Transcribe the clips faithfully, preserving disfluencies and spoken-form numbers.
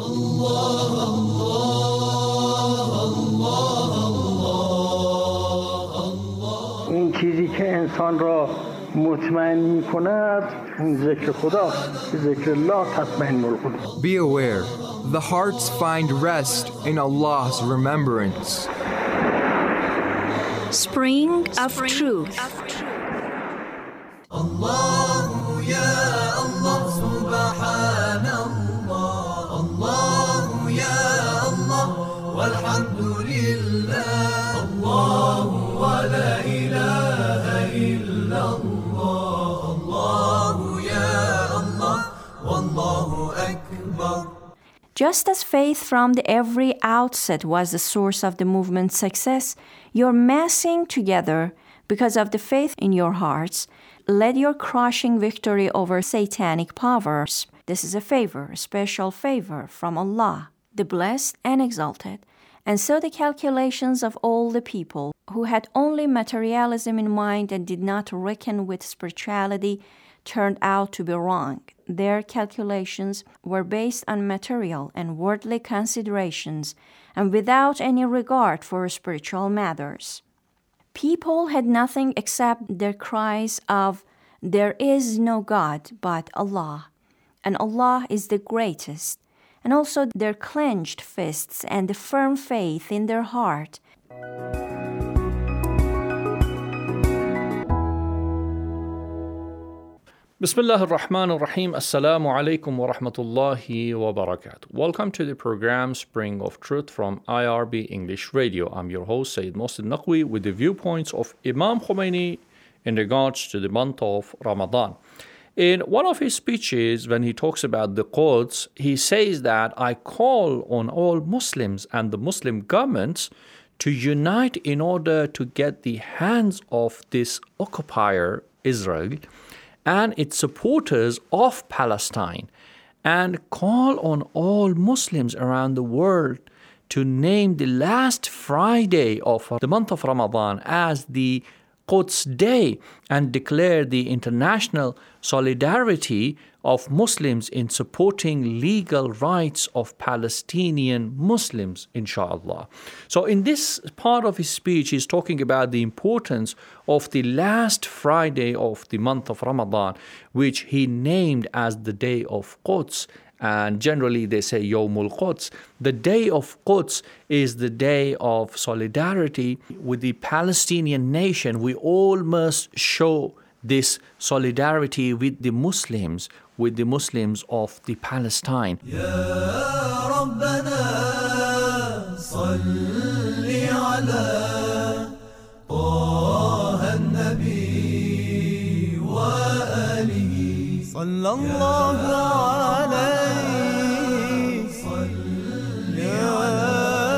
این چیزی که انسان را مطمئن می‌کند اون ذکر خداست. ذکر الله تطمئن القلوب. Be aware, the hearts find rest in Allah's remembrance. Spring of Truth. الله يا الله سبحان الله الله يا الله والحمد لله الله ولا إله إلا الله الله يا الله والله أكبر. Just as faith from the every outset was the source of the movement's success, your massing together because of the faith in your hearts led your crushing victory over satanic powers. This is a favor, a special favor from Allah, the blessed and exalted. And so the calculations of all the people who had only materialism in mind and did not reckon with spirituality turned out to be wrong. Their calculations were based on material and worldly considerations and without any regard for spiritual matters. People had nothing except their cries of, "There is no God but Allah, and Allah is the greatest," and also their clenched fists and the firm faith in their heart. Bismillah ar-Rahman ar-Rahim. Assalamu alaikum wa rahmatullahi wa barakatuh. Welcome to the program Spring of Truth from I R B English Radio. I'm your host, Sayyid Mohsin Naqvi, with the viewpoints of Imam Khomeini in regards to the month of Ramadan. In one of his speeches, when he talks about the Quds, he says that I call on all Muslims and the Muslim governments to unite in order to get the hands of this occupier, Israel, and its supporters of Palestine, and call on all Muslims around the world to name the last Friday of the month of Ramadan as the Quds Day and declare the international solidarity of Muslims in supporting legal rights of Palestinian Muslims, inshallah. So in this part of his speech, he's talking about the importance of the last Friday of the month of Ramadan, which he named as the Day of Quds. And generally they say Yawmul Quds. The Day of Quds is the day of solidarity with the Palestinian nation. We all must show this solidarity with the Muslims, with the Muslims of the Palestine. يا ربنا صل على طه النبي وآله صلى الله عليه صل على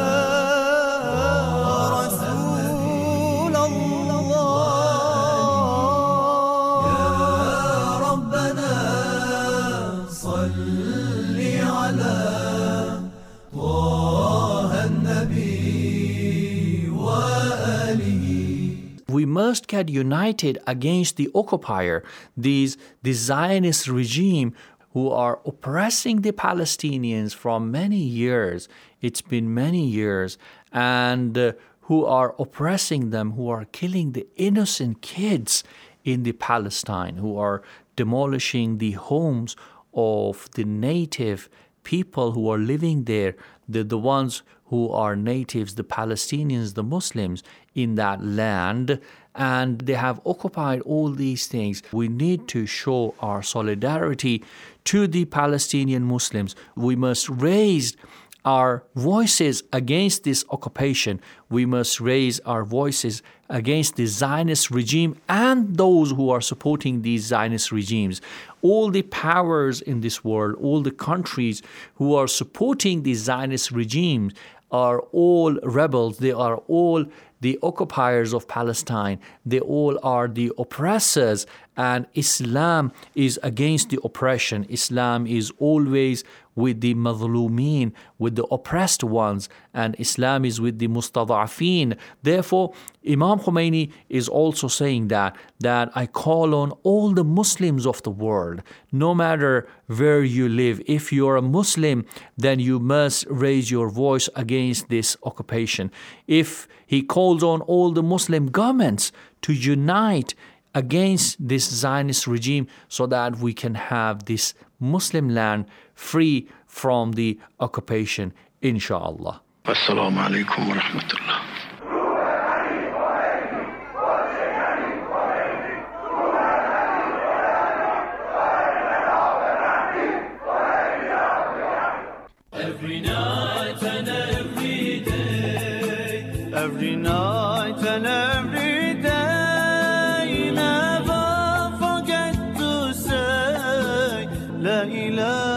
We must get united against the occupier, these the Zionist regime who are oppressing the Palestinians for many years. It's been many years, and uh, who are oppressing them, who are killing the innocent kids in the Palestine, who are demolishing the homes of the native people who are living there, the, the ones who are natives, the Palestinians, the Muslims in that land, and they have occupied all these things. We need to show our solidarity to the Palestinian Muslims. We must raise our voices against this occupation. We must raise our voices against the Zionist regime and those who are supporting these Zionist regimes. All the powers in this world, all the countries who are supporting the Zionist regimes are all rebels. They are all the occupiers of Palestine. They all are the oppressors, and Islam is against the oppression. Islam is always with the mazlumeen, with the oppressed ones, and Islam is with the mustada'afeen. Therefore, Imam Khomeini is also saying that, that I call on all the Muslims of the world, no matter where you live. If you're a Muslim, then you must raise your voice against this occupation. If he calls on all the Muslim governments to unite against this Zionist regime so that we can have this Muslim land free from the occupation, inshallah. Assalamu alaikum wa rahmatullah. Every night and every day, every night and every day, never forget to say La ilaha